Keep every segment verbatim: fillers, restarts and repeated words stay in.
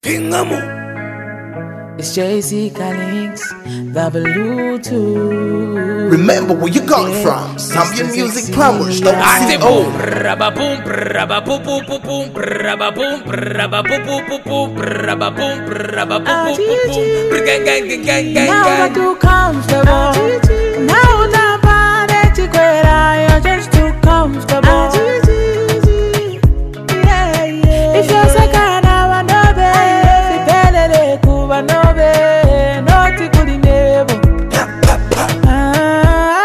Pingamo. It's J C Callings, W two. Remember where you got it from. Zambian Music Powers, don't see oh. Rababoom, rababoom, boom, boom, boom, rababoom, rababoom, boom, boom, boom, rababoom, rababoom, boom, boom, gang, gang, gang, gang, gang. Now I'm too comfortable. Now I'm not you're just too comfortable. Yeah, yeah. If you're second, I know be. Sipelele kuba no be. Noti kudi nebo. Ah,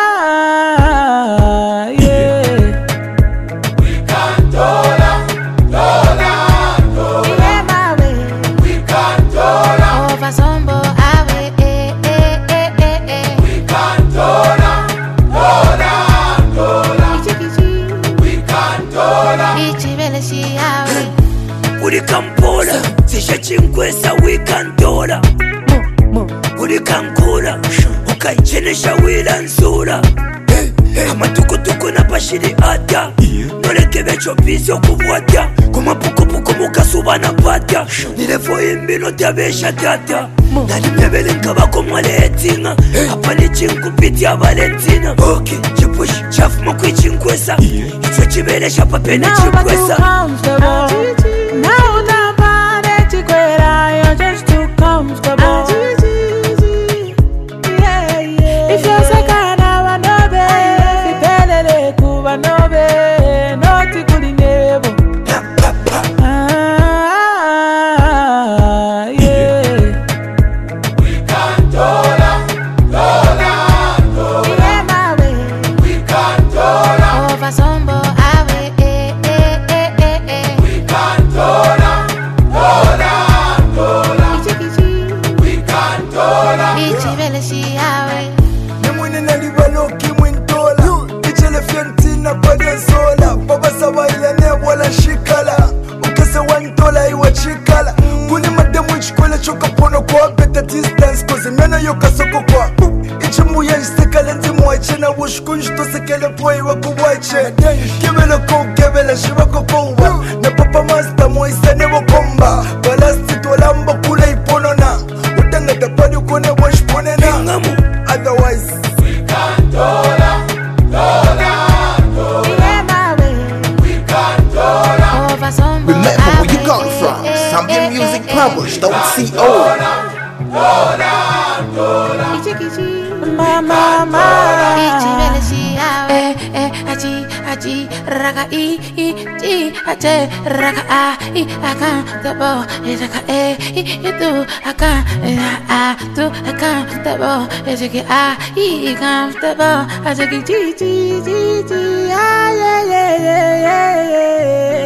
yeah. We can dollar, dollar, dollar. Yeah, my way. We can dollar. Over sombo, I way. Eh, eh, eh, eh, eh. We can dollar, dollar, dollar. Ichi, ichi. We can dollar. Ichi, bele, shi, I way. Uri kampola, sisha chinkwesa wikantola. Uri kankula, ukaichenesha wilansula. Amatukutuku na pashiri ata. Noleke becho pisi okubwata. Kumapukupuku mukasuba na pata. Nilefo imbino tabesha tata. Nalimebele nkabako mwale etinga. Hapa ni chinkupiti ya Valentina. Okay, chipush, chafu mkwi chinkwesa. Ichwe chibele shapa pene chinkwesa. Now I'm bad, you're just too comfortable. Yeah, yeah. If you're second, I know be. Sipelele kuba no be. Noti kudi nebo. Ah, yeah. We can dollar, dollar, dollar. Yeah, my way. We can dollar. Over sombo, I way. Eh, eh, eh, eh, eh. We can dollar, dollar, dollar. Ichi, ichi. We can dollar. Ichi, bele, shi, I way. Nimwini nalibaloki mwintola Ichele fientina padensola Baba sawa ile nebola shikala Ukese wantola iwa chikala Kuni mademu ichikwele choka pono kwa Better distance kozi mena yoka soko kwa Ichimu ya istekale ntimu waichena Wushkunj to sekele po iwa kuwaiche Kebele kou kebele shiva kokowa Na papa master moise nevo komba Balasti tolambo kule ipono na Utanga tapadi ukone wash pone na Pingamo. Otherwise, We can dollar, dollar, dollar. Yeah, my way. We can dollar. Over sombo, Remember I where you way. got it from. Eh, eh, Zambian eh, Music eh, eh. Powers, don't see oh. Dollar, dollar. Ichi, ichi. Mama, mama. Ichi, bele, shi, I way. Eh, eh, achi, achi, raka, i, i, chi, ache, raka, a, i, aka, tabo, i, raka, e, i, i, tu, aka, i, a, tu, aka, tabo, i, chiki, a, i, comfortable, I chiki, chi, chi, chi, chi, ah, yeah, yeah, yeah, yeah, yeah.